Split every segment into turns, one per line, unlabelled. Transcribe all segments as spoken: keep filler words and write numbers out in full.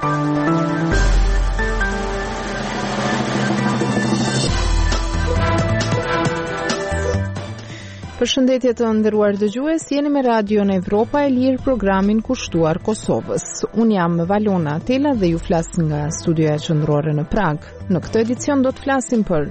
Përshëndetje të nderuar dëgjues, jeni me Radio në Evropa e Lirë, programin kushtuar Kosovës. Unë jam Valona Tela dhe ju flas nga studioja qendrore në Prag. Në këtë edicion do të flasim për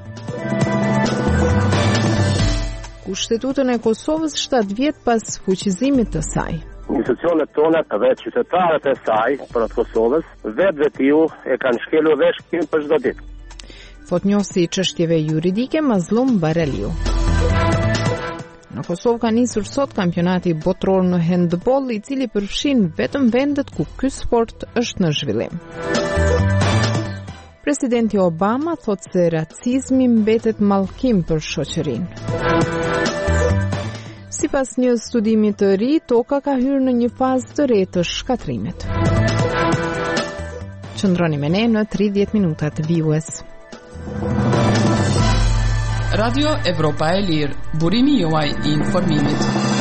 Kushtetutën e Kosovës shtatë vjet pas fuqizimit të saj.
Institucionet tona dhe qytetarët e saj për të Kosovës vetë vetiu e kanë shkelur veshkin për çdo ditë.
Thot njohësi i çështjeve juridike Mazlum Bareliu. Në Kosovë ka nisur sot kampionati botror në handball, i cili përfshin vetëm vendet ku ky sport është në zhvillim. Presidenti Obama thot se racizmi mbetet mallkim për shoqërinë. Sipas një studimi të ri, toka ka hyrë në një fazë të re të shkatrimit. Qëndroni me ne në tridhjetë minuta të vijues.
Radio Evropa e Lirë, burimi juaj i informimit.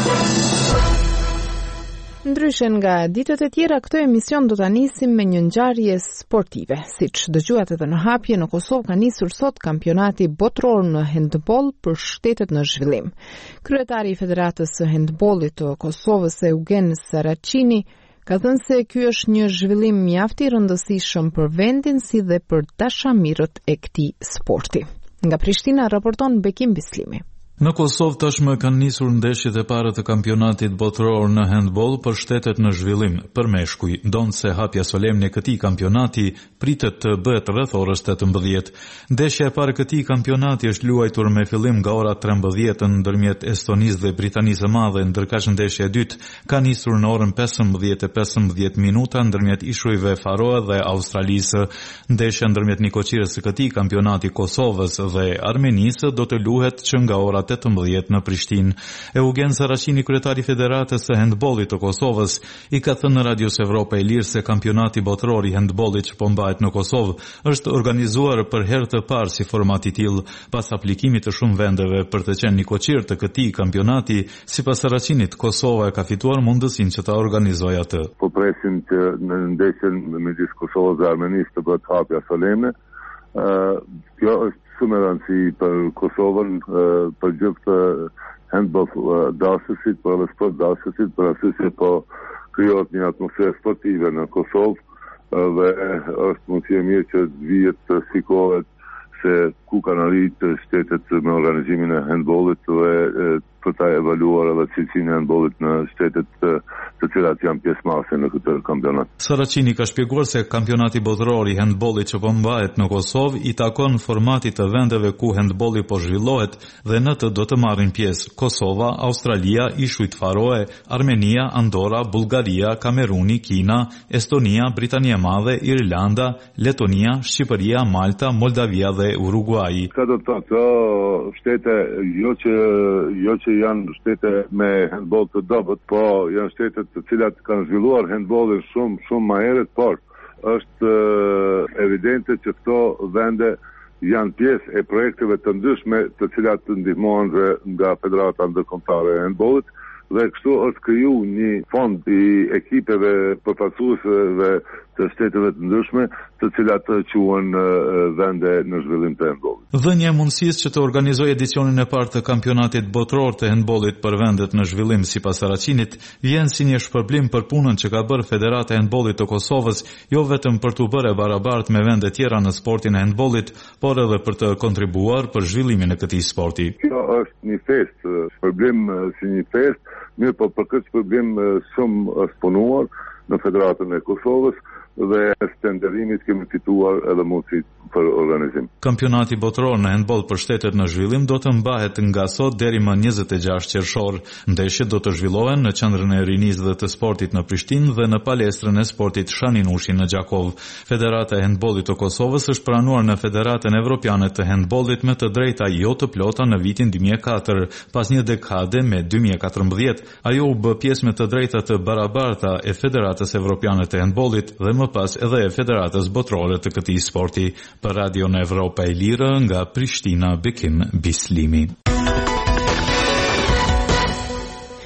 Ndryshe nga ditët e tjera, këtë emision do ta nisim me një ngjarje sportive. Siç dëgjuat edhe në hapje, në Kosovë ka nisur sot kampionati botror në handball për shtetet në zhvillim. Kryetari i Federatës së Handbollit të Kosovës, Eugen Saracini, ka thënë se ky është një zhvillim mjaft i rëndësishëm për vendin si dhe për dashamirët e këtij sporti. Nga Prishtina raporton Bekim Bislimi.
Në Kosovë tashmë kanë nisur ndeshjet e para të kampionatit botror në handball për shtetet në zhvillim. Për meshkuj, donë se hapja solemne këtij kampionati pritet të bëhet rreth orës tetëmbëdhjetë. Ndeshja e parë këtij kampionati është luajtur me fillim nga ora trembëdhjetë ndërmjet Estonisë dhe Britanisë së Madhe, ndërkaq ndeshja e dytë ka nisur në orën pesëmbëdhjetë e pesëmbëdhjetë minuta ndërmjet ishujve Faroe dhe Australisë. Ndeshja ndërmjet nikoqirës së këtij kampionati Kosovës dhe Armenisë do të luhet që nga ora tetëmbëdhjetë në Prishtinë. Eugen Saracini, kryetari i Federatës së Handbollit të Kosovës, i ka thënë në Radios Evropa e Lirë se kampionati botror i handbollit që po mbahet në Kosovë është organizuar për herë të parë si format i tillë, pas aplikimit të shumë vendeve për të qenë nikoqir të këtij kampionati. Sipas Saracinit, Kosova ka fituar mundësinë që ta organizojë atë.
Po presim që në ndeshjen midis Kosovës dhe Armenisë të bëhet hapja solemne. Uh, kjo është shumë e rëndësishme për Kosovën, uh, për gjithë handball uh, dashësit, për edhe sport dashësit, për arsye se po krijohet një atmosferë sportive në Kosovë uh, dhe është mundësi e mirë që vihet të shikohet se ku kanë arritur shtetet me organizimin e handballit dhe uh, për ta evaluar edhe cilësinë e handballit në shtetet të, të cilat janë pjesëmarrëse në këtë kampionat.
Saracini ka shpjeguar se kampionati botror i handbollit që po mbahet në Kosovë i takon formatit të vendeve ku handbolli po zhvillohet dhe në të do të marrin pjesë Kosova, Australia, Ishujt Faroe, Armenia, Andora, Bullgaria, Kameruni, Kina, Estonia, Britania e Madhe, Irlanda, Letonia, Shqipëria, Malta, Moldavia dhe Uruguay.
Ka do të thotë shtete jo që jo që janë shtete me handball të dobët, po janë shtete të cilat kanë zhvilluar handballin shumë shumë më herët, por është uh, evidente që këto vende janë pjesë e projekteve të ndryshme të cilat ndihmohen nga Federata Ndërkombëtare e Handballit dhe kështu është kriju një fond i ekipeve përfaqësuesve të shteteve të ndryshme, të cilat quhen vende në zhvillim të handbollit.
Dhënia e mundësisë që të organizojë edicionin e parë të kampionatit botror të handbollit për vendet në zhvillim sipas Saracinit vjen si një shpërblim për punën që ka bërë Federata e Handbollit të Kosovës, jo vetëm për të bërë barabartë me vende tjera në sportin e handbollit, por edhe për të kontribuar për zhvillimin e këtij sporti.
Kjo është një fest, shpërblim si një fest, mirë po për këtë shpërblim shumë është punuar në Federatën e Kosovës dhe tenderimit kemi fituar edhe mundësi për organizim.
Kampionati botror në handball për shtetet në zhvillim do të mbahet nga sot deri më njëzet e gjashtë qershor. Ndeshjet do të zhvillohen në qendrën e rinisë dhe të sportit në Prishtinë dhe në palestrën e sportit Shaninushi në Gjakov. Federata e handbollit të Kosovës është pranuar në Federatën Evropiane të Handbollit me të drejta jo të plota në vitin dy mijë e katër, pas një dekade me dy mijë e katërmbëdhjetë. Ajo u bë pjesë me të drejta të barabarta e Federatës Evropiane të Handbollit dhe më pas edhe e Federatës Botrore të këtij sporti. Për Radio në Evropa e Lirë nga Prishtina, Bekim Bislimi.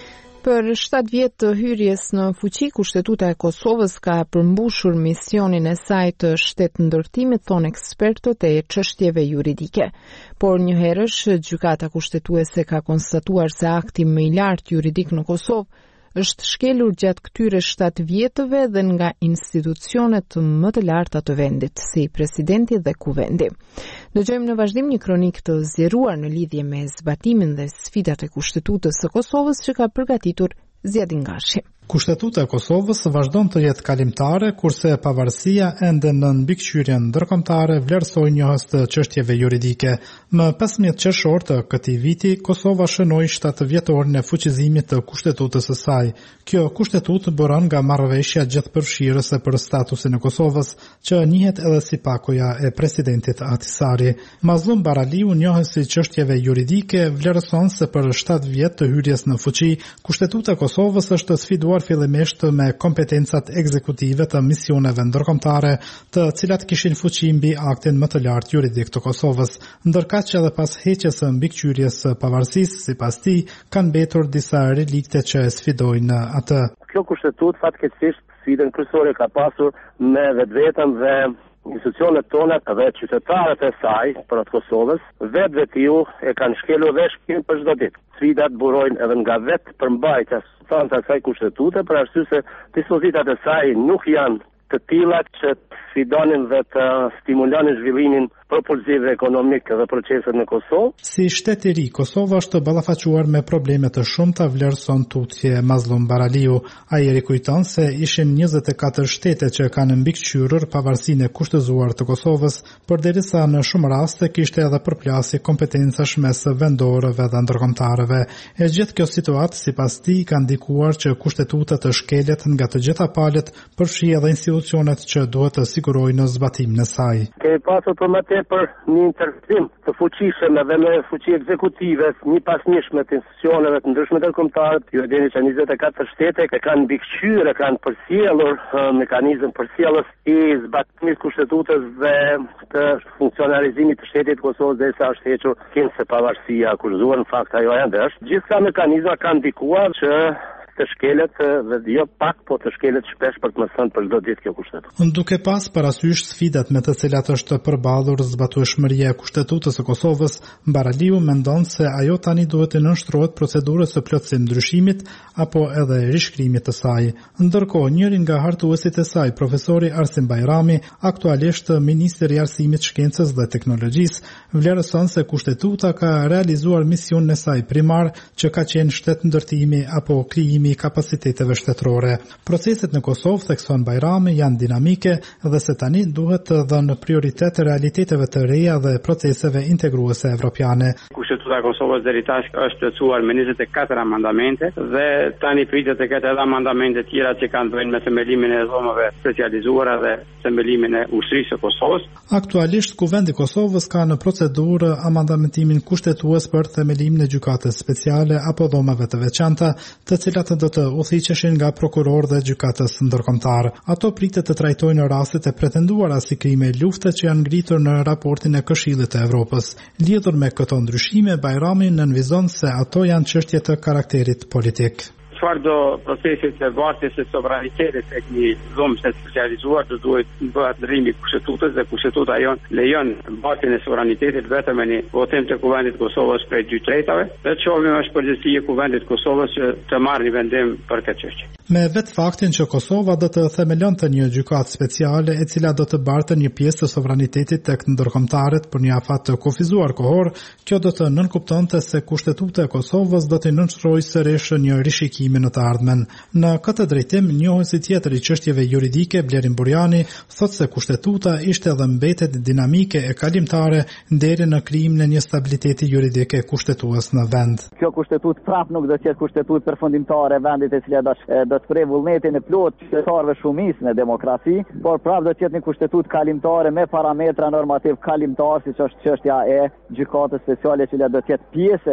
Për shtatë vjet të hyrjes në fuqi, Kushtetuta e Kosovës ka përmbushur misionin e saj të shtetëndërtimit, thonë ekspertët e çështjeve juridike. Por njëherësh gjykata kushtetuese ka konstatuar se akti më i lartë juridik në Kosovë është shkelur gjatë këtyre shtatë vjetëve dhe nga institucionet më të larta të vendit, si presidenti dhe kuvendi. Dëgjojmë në vazhdim një kronikë të zgjeruar në lidhje me zbatimin dhe sfidat e Kushtetutës së Kosovës që ka përgatitur Zjedin Gashi.
Kushtetuta e Kosovës vazhdon të jetë kalimtare, kurse pavarësia ende në mbikëqyrjen ndërkombëtare vlerësoi njohës të çështjeve juridike. Më pesëmbëdhjetë qershor të këtij viti, Kosova shënoi shtatëvjetorin e fuqizimit të kushtetutës së saj. Kjo kushtetutë bëron nga marrëveshja gjithëpërfshirëse për statusin e Kosovës, që njihet edhe si pakoja e presidentit Ahtisari. Mazlum Baraliu, njohës si çështjeve juridike, vlerëson se për shtatë vjet të hyrjes në fuqi, Kushtetuta e Kosovës është sfiduar fillimisht me kompetencat ekzekutive të misioneve ndërkombëtare, të cilat kishin fuqi mbi aktin më të lartë juridik të Kosovës, ndërkaq që edhe pas heqjes së mbikëqyrjes së pavarësisë, sipas tij, kanë mbetur disa relikte që e sfidojnë atë.
Kjo kushtetutë fatkeqësisht sfidën kryesore ka pasur me vetvetën dhe institucionet tona dhe qytetarët e saj për atë Kosovës, vetë vetiu e kanë shkelur dhe shkelur për çdo ditë. Sfidat burojnë edhe nga vetë përmbajtja substanca e kësaj kushtetute, për arsye se dispozitat e saj nuk janë të tilla që të sfidonin dhe të stimulonin zhvillimin propulsiv dhe ekonomik dhe proceset në Kosovë.
Si shtet i ri, Kosova është ballafaquar me probleme të shumta, vlerëson tutje Mazlum Baraliu. Ai rikujton se ishin njëzet e katër shtete që kanë mbikëqyrur pavarësinë e kushtëzuar të Kosovës, përderisa në shumë raste kishte edhe përplasje kompetencash mes vendorëve dhe ndërkombëtarëve. E gjithë kjo situatë, sipas tij, ka ndikuar që kushtetuta të shkelet nga të gjitha palët, përfshi edhe institucionet që duhet të sigurojnë zbatimin e saj.
Kemi pasur për më për një interventim të fuqishëm edhe me fuqi ekzekutive, një pas njëshme të institucioneve të ndryshme ndërkombëtare. Ju e dini që njëzet e katër shtete që kanë mbikëqyrë, kanë përcjellur uh, mekanizëm përcjellës i zbatimit kushtetutës dhe të funksionalizimit të shtetit Kosovës derisa është hequr kinse pavarësia kushtuar, në fakt ajo ende është. Gjithë këto mekanizma kanë ndikuar që të shkelet dhe jo pak, po të shkelet shpesh për të mësën për çdo ditë kjo kushtetutë.
Duke pas parasysh sfidat me të cilat është përballur zbatueshmëria e Kushtetutës së Kosovës, Baraliu mendon se ajo tani duhet të nënshtrohet procedurës së plotësim ndryshimit apo edhe rishkrimit të saj. Ndërkohë, njëri nga hartuesit e saj, profesori Arsim Bajrami, aktualisht ministri i arsimit, shkencës dhe teknologjisë, vlerëson se Kushtetuta ka realizuar misionin e saj primar, që ka qenë shtetëndërtimi apo krijimi i kapaciteteve shtetërore. Proceset në Kosovë, thekson Bajrami, janë dinamike dhe se tani duhet të dhënë prioritet realiteteve të reja dhe proceseve integruese evropiane.
Kushtetuta e Kosovës deri tash është plotësuar me njëzet e katër amandamente dhe tani pritet të ketë edhe amandamente tjera që kanë bënë me themelimin e dhomave specializuara dhe themelimin e ushtrisë së Kosovës.
Aktualisht Kuvendi i Kosovës ka në procedurë amandamentimin kushtetues për themelimin e gjykatës speciale apo dhomave të veçanta, të cilat do të udhëhiqeshin nga prokuror dhe gjykatës ndërkombëtar. Ato pritet të trajtojnë rastet e pretenduara si krime lufte që janë ngritur në raportin e Këshillit të Evropës. Lidhur me këto ndryshime, Bajrami nënvizon se ato janë çështje të karakterit politik.
Çfarë do procesit të vartjes së sovranitetit tek një dhomë të specializuar do duhet bëhet ndrimi i kushtetutës dhe kushtetuta jon lejon vartjen e sovranitetit vetëm në votim të Kuvendit të Kosovës prej dy tretave, dhe çomi është përgjegjësi e Kuvendit të Kosovës që të marrë një vendim për këtë çështje.
Me vetë faktin që Kosova do të themelonte një gjykatë speciale e cila do të barte një pjesë të sovranitetit tek ndërkombëtarët për një afat të kufizuar kohor, kjo do të nënkuptonte se Kushtetuta e Kosovës do të nënshtrojë sërish një rishikim në të ardhmen. Në këtë drejtim, njohësi tjetër i çështjeve juridike, Blerin Burjani, thotë se kushtetuta ishte dhe mbetet dinamike e kalimtare deri në krijimin e një stabiliteti juridik e kushtetues në vend.
Kjo kushtetutë prap nuk do të jetë kushtetutë përfundimtare e vendit e cila do të prej vullnetin e plot qytetarëve shumicë në demokraci, por prap do të jetë një kushtetutë kalimtare me parametra normativ kalimtar, siç është çështja e gjykatës speciale, e cila do të jetë pjesë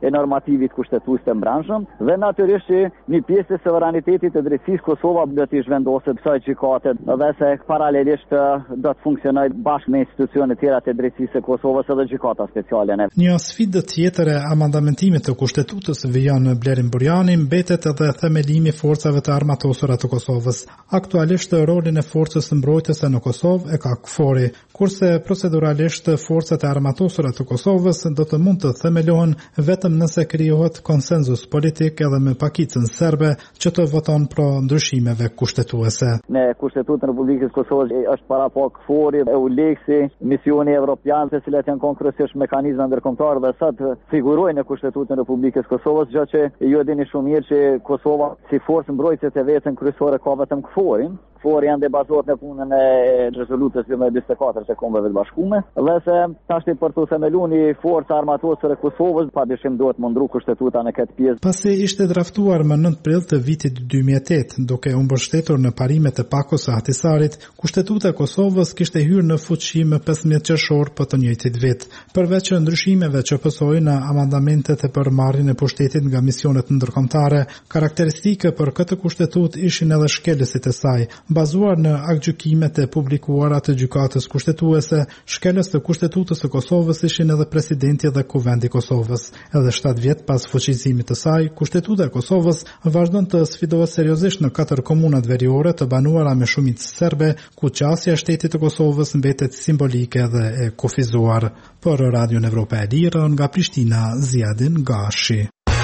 e normativit kushtetues të mbrëmshëm dhe natyrisht që një pjesë e sovranitetit të drejtësisë Kosova do t'i zhvendoset kësaj gjykate dhe se paralelisht do të funksionojë bashkë me institucionet tjera të drejtësisë së Kosovës edhe gjykata speciale.
Një sfidë tjetër e amandamentimit të kushtetutës vijon Blerim Burjani mbetet edhe themelimi i forcave të armatosura të Kosovës. Aktualisht rolin e forcës mbrojtëse në Kosovë e ka KFOR-i, kurse proceduralisht forcat e armatosura të Kosovës do të mund të themelohen vetëm nëse krijohet konsenzus politik edhe me pakicën serbe që të voton pro ndryshimeve kushtetuese.
Në Kushtetutën e Republikës Kosovës është para po KFOR-i, EULEX-i, misioni evropian, të cilat janë konkretisht mekanizma ndërkombëtar dhe sot figurojnë në Kushtetutën e Republikës Kosovës, gjë që ju e dini shumë mirë që Kosova si forcë mbrojtëse të vetën kryesore ka vetëm KFOR-in. KFOR janë bazohet në punën e rezolutës me bisedë e katër të Kombeve të Bashkuara, dhe se tash për të themeluar një forcë armatosore e Kosovës, padyshim duhet mundru kushtetuta në këtë pjesë.
Pasi ishte draftuar më nëntë prill të vitit dy mijë e tetë, duke u mbështetur në parimet e Pakos së Ahtisarit, Kushtetuta e Kosovës kishte hyrë në fuqi më pesëmbëdhjetë qershor për të njëjtit vit. Përveç ndryshimeve që pësojnë në amandamentet e përmarrjen e pushtetit nga misionet ndërkombëtare, karakteristike për këtë kushtetutë ishin edhe shkelësit e saj. Bazuar në aktgjykimet e publikuara të gjykatës kushtetuese, shkelës të Kushtetutës së Kosovës ishin edhe presidenti dhe kuvendi i Kosovës. Edhe shtatë vjet pas fuqizimit të saj, Kushtetuta e Kosovës vazhdon të sfidohet seriozisht në katër komunat veriore të banuara me shumicë serbe, ku qasja e shtetit të Kosovës mbetet simbolike dhe e kufizuar. Për Radion Evropa e Lirë nga Prishtina, Ziadin Gashi.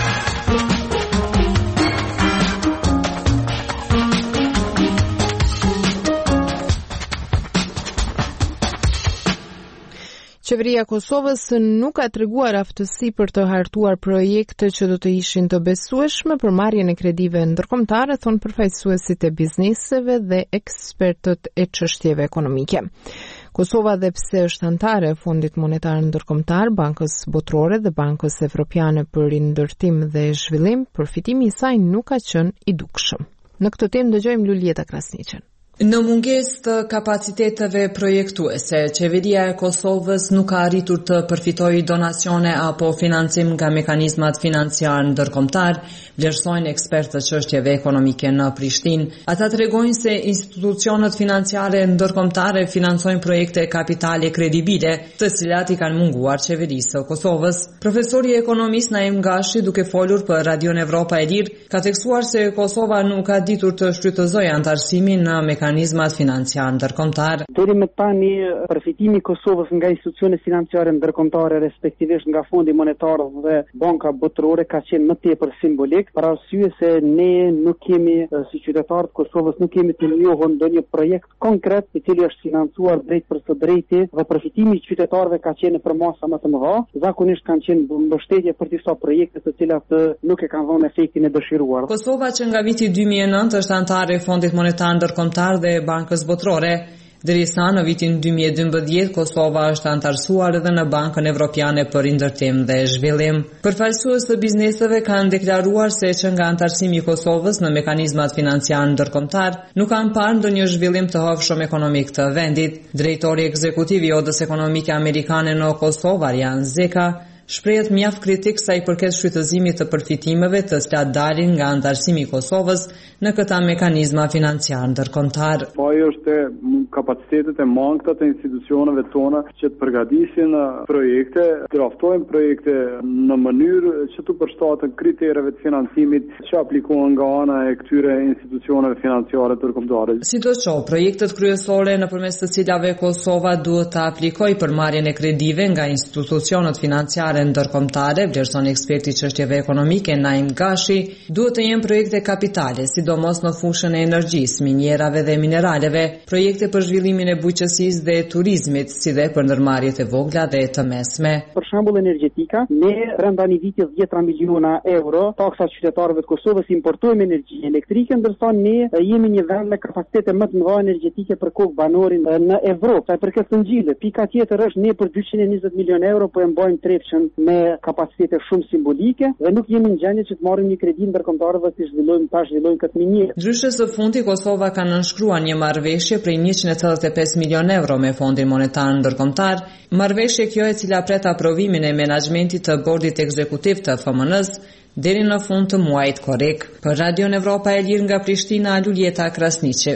Qeveria e Kosovës nuk ka treguar aftësi për të hartuar projekte që do të ishin të besueshme për marrjen e kredive ndërkombëtare, thon përfaqësuesit e bizneseve dhe ekspertët e çështjeve ekonomike. Kosova, dhe pse është anëtare e Fondit Monetar Ndërkombëtar, Bankës Botërore dhe Bankës Evropiane për Rindërtim dhe Zhvillim, përfitimi i saj nuk ka qenë i dukshëm. Në këtë temë dëgjojmë Lulieta Krasniqen.
Në mungesë të kapaciteteve projektuese, qeveria e Kosovës nuk ka arritur të përfitojë donacione apo financim nga mekanizmat financiar ndërkombëtar, vlerësojnë ekspertët çështjeve ekonomike në Prishtinë. Ata tregojnë se institucionet financiare ndërkombëtare financojnë projekte kapitale kredibile, të cilat i kanë munguar qeverisë së Kosovës. Profesori ekonomist Naim Gashi, duke folur për Radion Evropa e Lirë, ka theksuar se Kosova nuk ka ditur të shfrytëzojë antarësimin në mekanizmat mekanizmat financiar ndërkombëtar.
Deri më tani përfitimi i Kosovës nga institucionet financiare ndërkombëtare, respektivisht nga Fondi Monetar dhe Banka Botërore, ka qenë më tepër simbolik, për arsye se ne nuk kemi, si qytetarët Kosovës, nuk kemi të njohur ndonjë projekt konkret i cili është financuar drejt për së drejti, dhe përfitimi i qytetarëve ka qenë për masa më të mëdha. Zakonisht kanë qenë mbështetje për disa projekte të cilat nuk e kanë dhënë efektin e dëshiruar.
Kosova, që nga viti dy mijë e nëntë është anëtare e Fondit Monetar Ndërkombëtar dhe Bankës Botërore, derisa në vitin dy mijë e dymbëdhjetë Kosova është antarësuar edhe në Bankën Evropiane për Rindërtim dhe Zhvillim. Përfaqësues të bizneseve kanë deklaruar se që nga antarësimi i Kosovës në mekanizmat financiar ndërkombëtar nuk kanë parë ndonjë zhvillim të hovshëm ekonomik të vendit. Drejtori ekzekutiv i Odës Ekonomike Amerikane në Kosovë, Arjan Zeka, shprehet mjaft kritik sa i përket shfrytëzimit të përfitimeve të cilat dalin nga antarësimi i Kosovës në këta mekanizma financiar ndërkombëtar.
Po ajo është kapacitetet e mangëta të institucioneve tona që të përgatisin projekte, të draftojnë projekte në mënyrë që të përshtaten kritereve të financimit që aplikohen nga ana e këtyre institucioneve financiare ndërkombëtare.
Sidoqoftë, projektet kryesore nëpërmes të cilave Kosova duhet të aplikojë për marrjen e kredive nga institucionet financiare ndërkombëtare, vlerëson eksperti çështjeve ekonomike Naim Gashi, duhet të jenë projekte kapitale, sidomos në fushën e energjisë, minjerave dhe mineraleve, projekte për zhvillimin e bujqësisë dhe turizmit, si dhe për ndërmarrjet e vogla dhe të mesme.
Për shembull energjetika, ne brenda një viti dhjetë miliona euro taksa qytetarëve të Kosovës importojmë energji elektrike, ndërsa ne jemi një vend me kapacitete më të mëdha energjetike për kokë banorin në Evropë. Sa për këtë ngjile, pika tjetër është ne për dyqind e njëzet milionë euro po e mbajmë trepçën me kapacitete shumë simbolike dhe nuk jemi në gjendje që të marrim një kredi ndërkombëtar dhe të zhvillojmë ta zhvillojmë këtë minjerë.
Ndryshe së fundi, Kosova ka nënshkruar një marrëveshje për njëqind e tetëdhjetë e pesë milion euro me Fondin Monetar Ndërkombëtar, marrëveshje kjo e cila pret aprovimin e menaxhmentit të bordit ekzekutiv të F M N-s deri në fund të muajit korrik. Për Radion Evropa e Lirë nga Prishtina, Luljeta Krasniqi.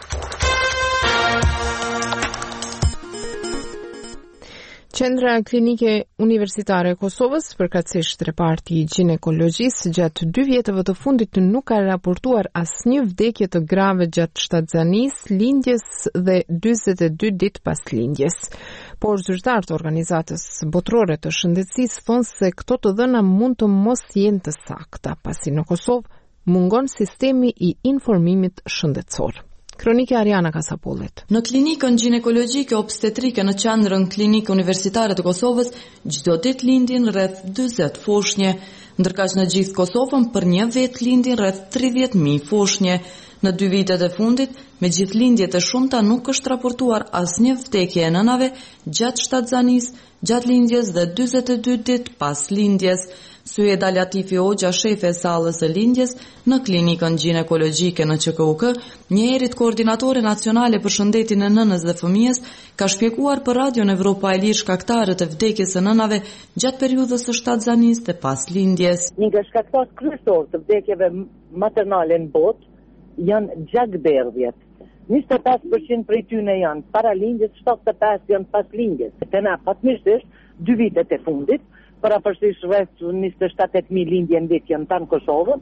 Qendra Klinike Universitare e Kosovës, përkatësisht reparti i ginekologjisë, gjatë dy vjetëve të fundit nuk ka raportuar asnjë vdekje të grave gjatë shtatzanisë, lindjes dhe dyzet e dy ditë pas lindjes. Por zyrtarët e organizatës botërore të shëndetësisë thonë se këto të dhëna mund të mos jenë të sakta, pasi në Kosovë mungon sistemi i informimit shëndetësor. Kronike Ariana Kasapollit.
Në klinikën ginekologjike obstetrike në qendrën Klinikë Universitare të Kosovës, çdo ditë lindin rreth dyzet foshnje, ndërkaq në gjithë Kosovën për një vit lindin rreth tridhjetë mijë foshnje. Në dy vitet e fundit, me gjithë lindjet e shumta nuk është raportuar asnjë vdekje e nënave gjatë shtatzanisë, gjatë lindjes dhe dyzet e dy ditë pas lindjes. Syeda Latifi Hoxha, shefe e sallës së lindjes në klinikën ginekologjike në Q K U K, njëherët koordinatore nacionale për shëndetin e nënës dhe fëmijës, ka shpjeguar për Radion Evropa e Lirë shkaktarët e vdekjes së nënave gjatë periudhës së shtatzanisë dhe pas lindjes.
Një nga shkaktarët kryesorë të vdekjeve maternale në botë janë gjakberdhjet. njëzet e pesë përqind prej tyre janë para lindjes, shtatëdhjetë e pesë janë pas lindjes. Tena fatmirësisht dy vitet e fundit, paraparsisht rreth njëzet e shtatë mijë lindje në vit janë tanë Kosovën,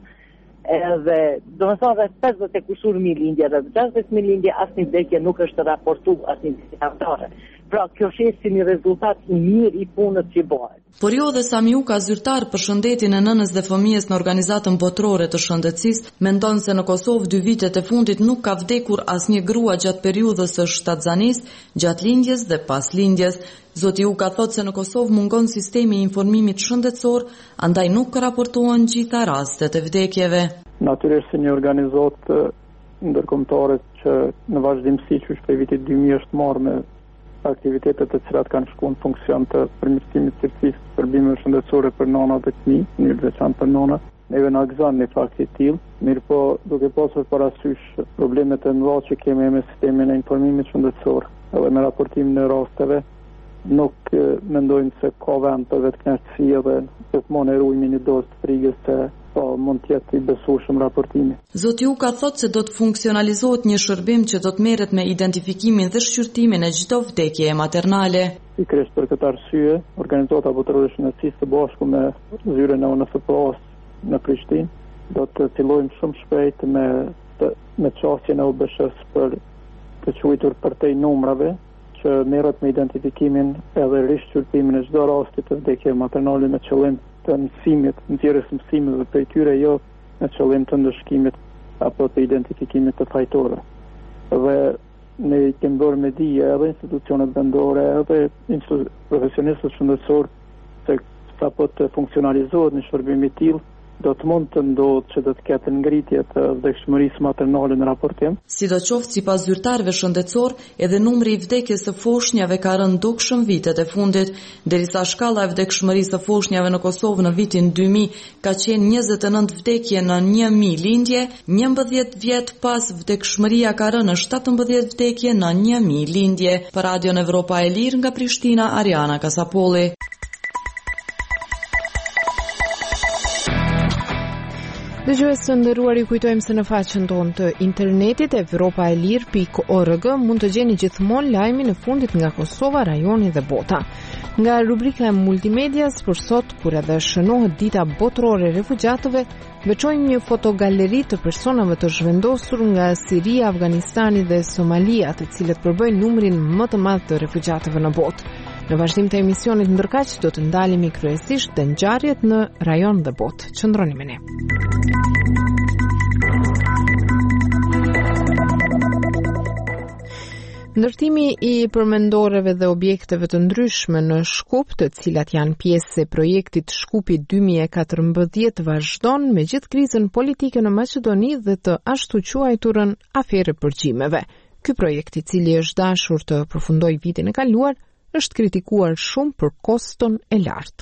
edhe do të thonë rreth pesëdhjetë e kusur mijë lindje dhe gjashtëdhjetë mijë lindje asnjë vdekje nuk është raportuar asnjë vdekje. Pra kjo sheh si një rezultat i mirë i punës që bëhet.
Por jo dhe Samiuka, zyrtar për shëndetin e nënës dhe fëmijës në organizatën botërore të shëndetësisë, mendon se në Kosovë dy vitet e fundit nuk ka vdekur asnjë grua gjatë periudhës së shtatzanisë, gjatë lindjes dhe pas lindjes. Zoti Uka thotë se në Kosovë mungon sistemi i informimit shëndetësor, andaj nuk raportohen gjitha rastet e vdekjeve.
Natyrisht se një organizatë ndërkombëtare që në vazhdimsi që shpej vitit dy mijë është marrë me aktivitetet të cilat kanë shkuar në funksion të përmirësimit të cilësisë të shërbimeve shëndetësore për nëna dhe fëmijë, në veçantë për nëna. Neve na gëzon një fakt i tillë, mirë po duke pasur parasysh problemet e mëdha që kemi me sistemin e informimit shëndetësor edhe me raportimin e rasteve, nuk mendojmë se ka vend për vetëkënaqësi dhe gjithmonë e ruajmë një dozë të frikës se po mund të jetë i besueshëm raportimi.
Zoti Uka thotë se do të funksionalizohet një shërbim që do të merret me identifikimin dhe shqyrtimin e çdo vdekjeje maternale.
Pikërisht për këtë arsye, organizata botërore e shëndetësisë së bashku me zyrën e U N F P A-s në Prishtinë do të fillojmë shumë shpejt me të, me çastjen e U B S-s për të quajtur përtej numrave që merret me identifikimin edhe rishqyrtimin e çdo rasti të vdekjeve maternale me qëllim të mësimit, nxjerrjes së mësimeve prej tyre, jo në qëllim të ndëshkimit apo të identifikimit të fajtorëve. Dhe ne kemi bërë me dije edhe institucionet vendore, edhe profesionistët shëndetësor se sapo të funksionalizohet një shërbim i tillë, do të mund të ndodhë që do të ketë ngritje të vdekshmërisë maternale në raportim.
Sidoqoftë, sipas zyrtarëve shëndetësor, edhe numri i vdekjes së foshnjave ka rënë dukshëm vitet e fundit, derisa shkalla e vdekshmërisë së foshnjave në Kosovë në vitin dy mijë ka qenë njëzet e nëntë vdekje në një mijë lindje, njëmbëdhjetë vjet pas vdekshmëria ka rënë në shtatëmbëdhjetë vdekje në një mijë lindje. Për Radion Evropa e Lirë nga Prishtina, Ariana Kasapolli.
Dëgjues të nderuar, ju kujtojmë se në faqen tonë të internetit evropaelir pikë org mund të gjeni gjithmonë lajmin e fundit nga Kosova, rajoni dhe bota. Nga rubrika e multimedias për sot, kur edhe shënohet dita botërore e refugjatëve, veçojmë një fotogaleri të personave të zhvendosur nga Siria, Afganistani dhe Somalia, të cilët përbëjnë numrin më të madh të refugjatëve në botë. Në vazhdim të emisionit ndërkaq do të ndalemi kryesisht te ngjarjet në rajon dhe botë. Qëndroni me ne. Ndërtimi i përmendoreve dhe objekteve të ndryshme në Shkup, të cilat janë pjesë e projektit Shkupi dy mijë e katërmbëdhjetë, vazhdon me gjithë krizën politike në Maqedoni dhe të ashtu quajturën afere përgjimeve. Ky projekt, i cili është dashur të përfundojë vitin e kaluar, është kritikuar shumë për koston e lartë.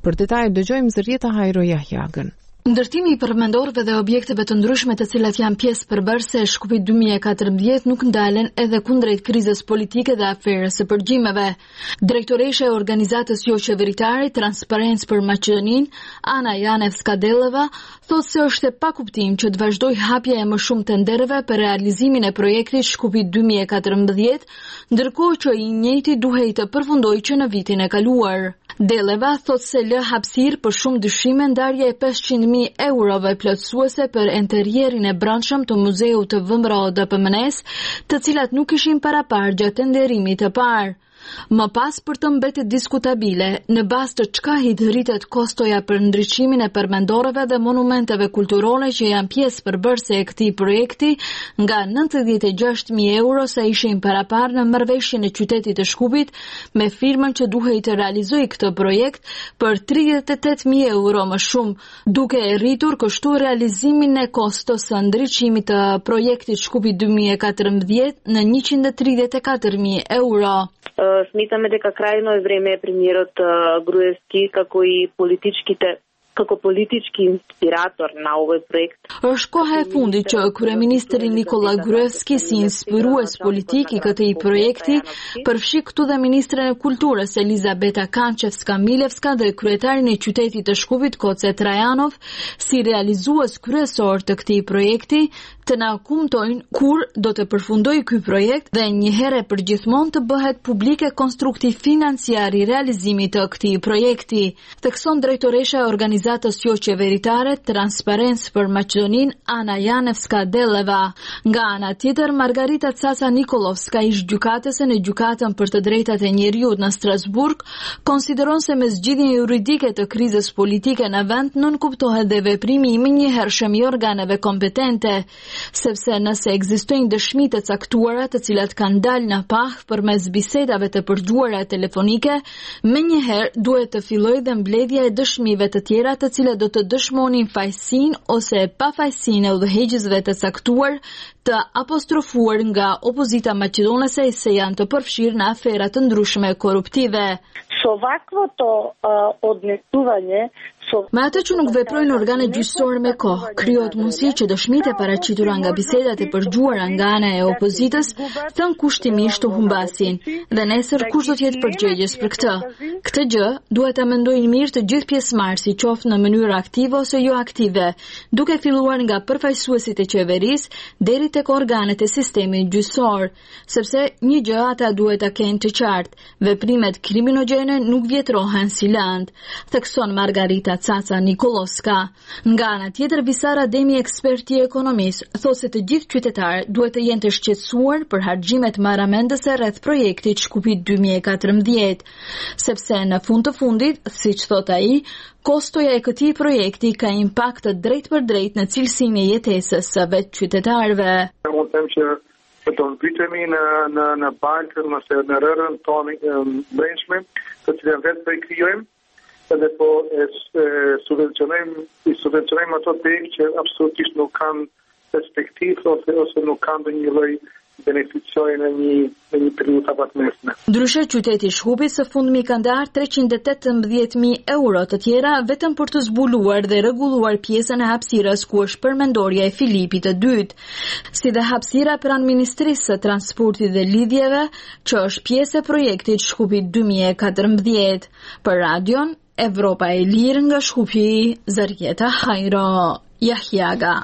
Për detajet dëgjojmë Zërieta Hajro Jahjagën.
Ndërtimi i përmendorëve dhe objekteve të ndryshme të cilat janë pjesë përbërëse e Shkupit dy mijë e katërmbëdhjetë nuk ndalen edhe kundrejt krizës politike dhe aferës së përgjimeve. Drejtoresha e organizatës jo qeveritare Transparencë për Maqedoninë, Ana Janevska-Deleva, thotë se është e pakuptim që të vazhdoj hapja e më shumë tendereve për realizimin e projektit Shkupit dy mijë e katërmbëdhjetë, ndërkohë që i njëjti duhej të përfundojë që në vitin e kaluar. Deleva thotë se lë hapësirë për shumë dyshime ndarje e pesëqind mijë eurove plotësuese për interierin e brendshëm të muzeut të V M R O D P M N S, të cilat nuk ishin parapar gjatë tenderimit të parë. Më pas për të mbetit diskutabile, në bazë të çka rritet kostoja për ndriçimin e përmendorëve dhe monumenteve kulturore që janë pjesë përbërëse e këtij projekti, nga nëntëdhjetë e gjashtë mijë euro sa ishin parapar në marrëveshjen e qytetit të Shkupit me firmën që duhej të realizojë këtë projekt për tridhjetë e tetë mijë euro më shumë, duke e rritur kështu realizimin e kostos së ndriçimit të projektit Shkupi dy mijë e katërmbëdhjetë në njëqind e tridhjetë e katër mijë euro.
Смятаме дека крајно е време премиерот Груевски како и политичките како политички inspirator na ovoj projekt.
Është koha e fundit që kryeministri Nikola Gruevski si inspirues politik i këtij projekti përfshi këtu dhe ministren e kulturës Elizabeta Kanchevska-Milevska dhe kryetarin e qytetit të Shkupit Koce Trajanov si realizues kryesor të këtij projekti, të na kumtojnë kur do të përfundojë ky projekt dhe një herë për gjithmonë të bëhet publike konstrukti financiar i realizimit të këtij projekti. Thekson drejtoresha e organizatës jo qeveritare Transparencë për Maqedoninë, Ana Janevska-Deleva. Nga ana tjetër, Margarita Caca Nikolovska, ish gjykatëse në gjykatën për të drejtat e njeriut në Strasburg, konsideron se me zgjidhjen juridike të krizës politike në vend nën kuptohet dhe veprimi i menjëhershëm i organeve kompetente, sepse nëse ekzistojnë dëshmi të caktuara të cilat kanë dalë në pah përmes bisedave të përgjuara telefonike, menjëherë duhet të fillojë dhe mbledhja e dëshmive të tjera të cilat do të dëshmonin fajësinë ose pafajësinë e udhëheqësve të caktuar të apostrofuar nga opozita maqedonese se janë të përfshirë në afera të ndryshme korruptive.
Со ваквото однесување
Me atë që nuk veprojnë organet gjyqësore me kohë, krijohet mundësi që dëshmitë e paraqitura nga bisedat e përgjuara nga ana e opozitës thën kushtimisht të humbasin, dhe nesër kush do të jetë përgjegjës për këtë. Këtë gjë duhet ta mendojnë mirë të gjithë pjesëmarrësit, qoftë në mënyrë aktive ose jo aktive, duke filluar nga përfaqësuesit e qeverisë deri tek organet e sistemit gjyqësor, sepse një gjë ata duhet ta kenë të qartë, veprimet kriminogjene nuk vjetrohen si land, thekson Margarita Caca Nikolovska. Nga ana tjetër, Visar Ademi, eksperti i ekonomisë, thotë se të gjithë qytetarët duhet të jenë të shqetësuar për harxhimet marramendëse rreth projektit Shkupi dy mijë e katërmbëdhjetë, sepse në fund të fundit, siç thot ai, kostoja e këtij projekti ka impakt të drejtë për drejtë në cilësinë e jetesës së vetë qytetarëve.
Unë them që do të mbytemi në në në bankën ose në rrërën tonë brendshme, të cilën vetë po i krijojmë, edhe po e subvencionojmë, i subvencionojmë ato degë që absolutisht nuk kanë perspektivë ose, ose nuk kanë ndonjë lloj beneficiojnë në një, në një periudhë afatmesme.
Ndryshe, qyteti Shkupit së fundmi ka ndarë treqind e tetëmbëdhjetë mijë euro të tjera vetëm për të zbuluar dhe rregulluar pjesën e hapësirës ku është përmendorja e Filipit të dytë, si dhe hapësira pranë Ministrisë së Transportit dhe Lidhjeve, që është pjesë e projektit Shkupi dy mijë e katërmbëdhjetë. Për radion Evropa e Lirë nga Shkupi, Zërieta Hajro Jahjaga.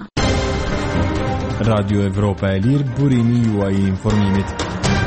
Radio Evropa e Lirë, burimi juaj i informimit.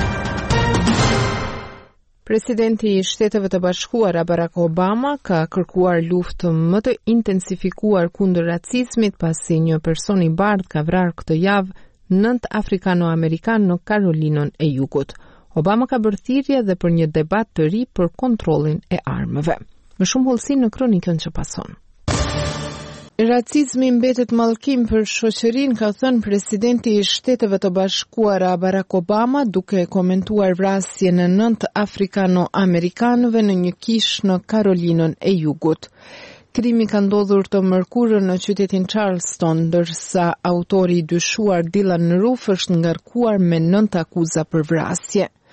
Presidenti i Shteteve të Bashkuara Barack Obama ka kërkuar luftë më të intensifikuar kundër racizmit pasi një person i bardhë ka vrarë këtë javë nënt afrikano-amerikan në Karolinën e Jugut. Obama ka bërë thirrje dhe për një debat të ri për kontrollin e armëve. Më shumë hollësi në kronikën që pason. Racizmi mbetet mallkim për shoqërinë, ka thënë presidenti i Shteteve të Bashkuara Barack Obama duke komentuar vrasjen e nënt afrikano-amerikanëve në një kishë në Karolinën e Jugut. Krimi ka ndodhur të mërkurën në qytetin Charleston, ndërsa autori i dyshuar Dylan Roof është ngarkuar me nënt akuza për vrasje.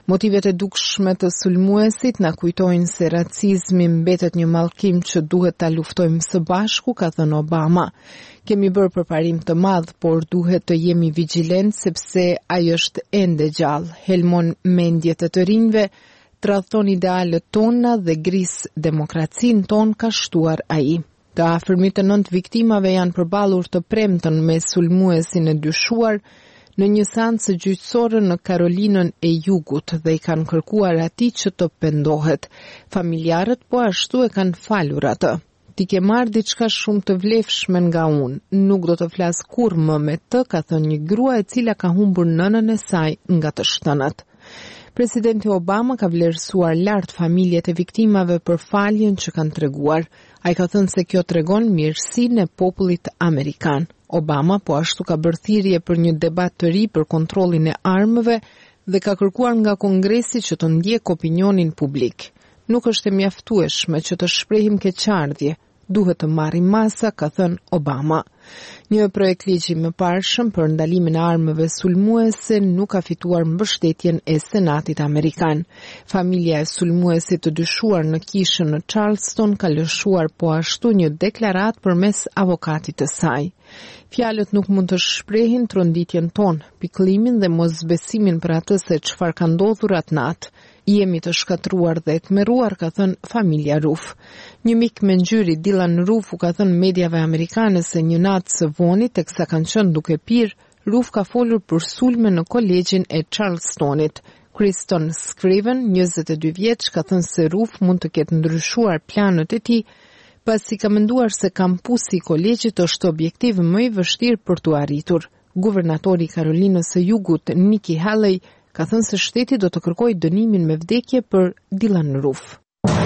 Motivet e dukshme të sulmuesit na kujtojnë se racizmi mbetet një mallkim që duhet ta luftojmë së bashku, ka thënë Obama. Kemi bërë përparim të madh, por duhet të jemi vigjilent sepse ai është ende gjallë. Helmon mendjet e të rinjve, tradhton idealet tona dhe gris demokracinë tonë, ka shtuar ai. Të afërmit të nënt viktimave janë përballur të premtën me sulmuesin e dyshuar në një seancë gjyqësore në Karolinën e Jugut dhe i kanë kërkuar atij që të pendohet. Familjarët po ashtu e kanë falur atë. Ti ke marrë diçka shumë të vlefshme nga unë, nuk do të flas kurrë më me të, ka thënë një grua e cila ka humbur nënën e saj nga të shtënat. Presidenti Obama ka vlerësuar lart familjet e viktimave për faljen që kanë treguar. Ai ka thënë se kjo tregon mirësinë e popullit amerikan. Obama po ashtu ka bërë thirrje për një debat të ri për kontrollin e armëve dhe ka kërkuar nga Kongresi që të ndjek opinionin publik. Nuk është e mjaftueshme që të shprehim keqardhje, duhet të marrim masa, ka thënë Obama. Një projekt ligji më parshëm për ndalimin e armëve sulmuese nuk ka fituar mbështetjen e Senatit Amerikan. Familja e sulmuesit të dyshuar në kishën në Charleston ka lëshuar po ashtu një deklarat përmes avokatit të saj. Fjalët nuk mund të shprehin tronditjen tonë, pikëllimin dhe mosbesimin për atë se çfarë ka ndodhur atë natë. Jemi të shkatruar dhe tmerruar, ka thënë familja Ruf. Një mik me ngjyri, Dylan Ruf, u ka thënë mediave amerikane se një natë së vonit, teksa kanë qenë duke pirë, Ruf ka folur për sulme në kolegjin e Charlestonit. Kristen Scriven, njëzet e dy vjeç, ka thënë se Ruf mund të ketë ndryshuar planët e tij, pasi ka menduar se kampusi i kolegjit është objektiv më i vështirë për t'u arritur. Guvernatori i Karolinës së Jugut, Nikki Haley, ka thënë se shteti do të kërkojë dënimin me vdekje për Dylan Ruf.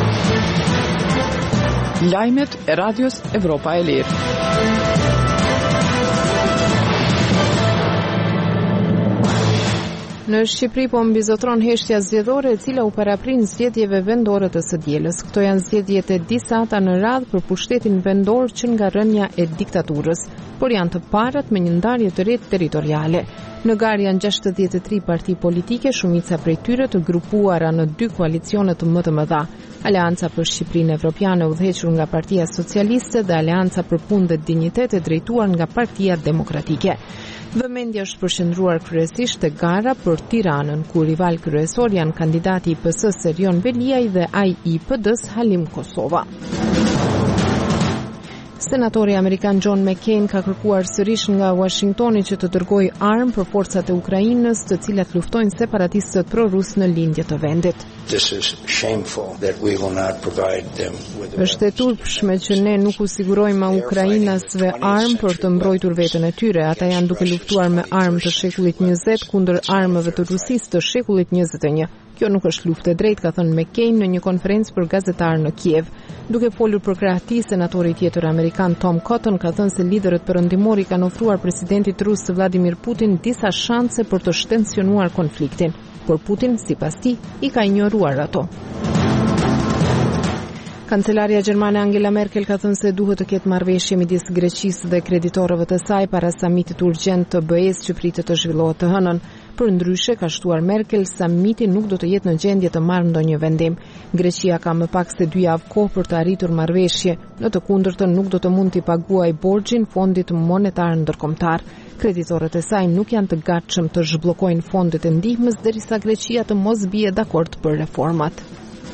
Lajmet e Radios Evropa e Lirë.
Në Shqipëri po mbizotron heshtja zgjedhore e cila u paraprin zgjedhjeve vendore të së dielës. Këto janë zgjedhjet e disata në radhë për pushtetin vendor që nga rënja e diktaturës, por janë të parat me një ndarje të re territoriale. Në garë janë gjashtëdhjetë e tre parti politike, shumica prej tyre të grupuara në dy koalicione të më të mëdha. Aleanca për Shqipërinë Evropiane udhëhequr nga Partia Socialiste dhe Aleanca për Punë dhe Dinjitet e drejtuar nga Partia Demokratike. Vëmendja është përqendruar kryesisht te gara për Tiranën, ku rival kryesor janë kandidati i P S-s Erion Veliaj dhe ai i P D-s Halim Kosova. Senatori amerikan John McCain ka kërkuar sërish nga Washingtoni që të dërgojë armë për forcat e Ukrainës, të cilat luftojnë separatistët pro-rus në lindje të vendit. Është e turpshme që ne nuk u sigurojmë ukrainasve armë për të mbrojtur veten e tyre. Ata janë duke luftuar me armë të shekullit njëzet kundër armëve të Rusisë të shekullit njëzet e një. Kjo nuk është luftë e drejtë, ka thënë McCain në një konferencë për gazetarë në Kiev. Duke folur për krah tij, senatori tjetër amerikan Tom Cotton ka thënë se liderët perëndimor i kanë ofruar presidentit rus Vladimir Putin disa shanse për të shtensionuar konfliktin, por Putin, sipas tij, i ka injoruar ato. Kancelaria gjermane Angela Merkel ka thënë se duhet të ketë marrëveshje midis Greqisë dhe kreditorëve të saj para samitit urgjent të B E-s që pritet të zhvillohet të hënën. Për ndryshe, ka shtuar Merkel, samiti nuk do të jetë në gjendje të marrë ndonjë vendim. Greqia ka më pak se dy javë kohë për të arritur marrëveshje, në të kundërtën nuk do të mund t'i paguajë borxhin Fondit Monetar Ndërkombëtar. Kreditorët e saj nuk janë të gatshëm të zhbllokojnë fondet e ndihmës derisa Greqia të mos bie dakord për reformat.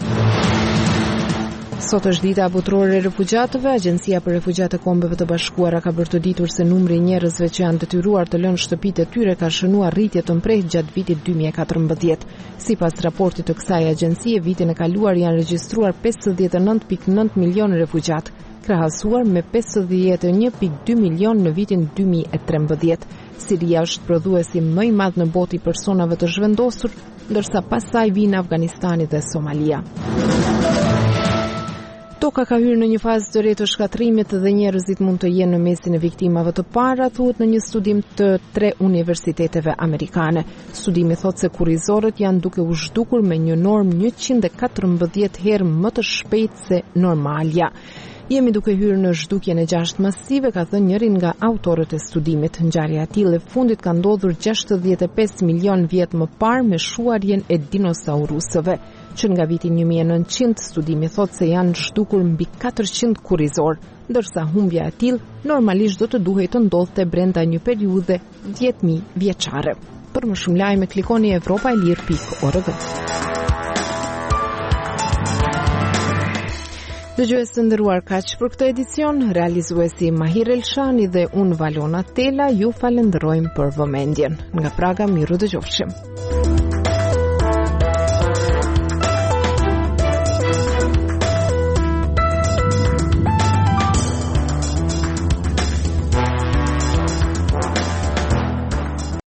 Sot është dita botërore e refugjatëve. Agjencia për Refugjat e Kombeve të Bashkuara ka bërë të ditur se numri i njerëzve që janë detyruar të lënë shtëpitë e tyre ka shënuar rritje të mprehtë gjatë vitit dy mijë e katërmbëdhjetë. Sipas raportit të kësaj agjencie, vitin e kaluar janë regjistruar pesëdhjetë e nëntë pikë nëntë milion refugjat, krahasuar me pesëdhjetë e një pikë dy milion në vitin dy mijë e trembëdhjetë. Siria është prodhuesi më i madh në botë i personave të zhvendosur, ndërsa pas saj vijnë Afganistani dhe Somalia. Toka ka hyrë në një fazë të re të shkatrimit dhe njerëzit mund të jenë në mesin e viktimave të para, thuhet në një studim të tre universiteteve amerikane. Studimi thotë se kurrizorët janë duke u zhdukur me një normë njëqind e katërmbëdhjetë herë më të shpejtë se normalja. Jemi duke hyrë në zhdukjen e gjashtë masive, ka thënë njërin nga autorët e studimit. Ngjarja e tillë e fundit ka ndodhur gjashtëdhjetë e pesë milion vjet më parë me shuarjen e dinosaurusëve, që nga viti një mijë e nëntëqind studimi thotë se janë zhdukur mbi katërqind kurrizor, ndërsa humbja e tillë normalisht do të duhej të ndodhte brenda një periudhe dhjetë mijë vjeçare. Për më shumë lajme klikoni europa e lir pikë org. Dëgjues të nderuar, kaq për këtë edicion. Realizuesi Mahir Elshani dhe unë Valona Tela ju falenderojmë për vëmendjen. Nga Praga, miru dëgjofshim.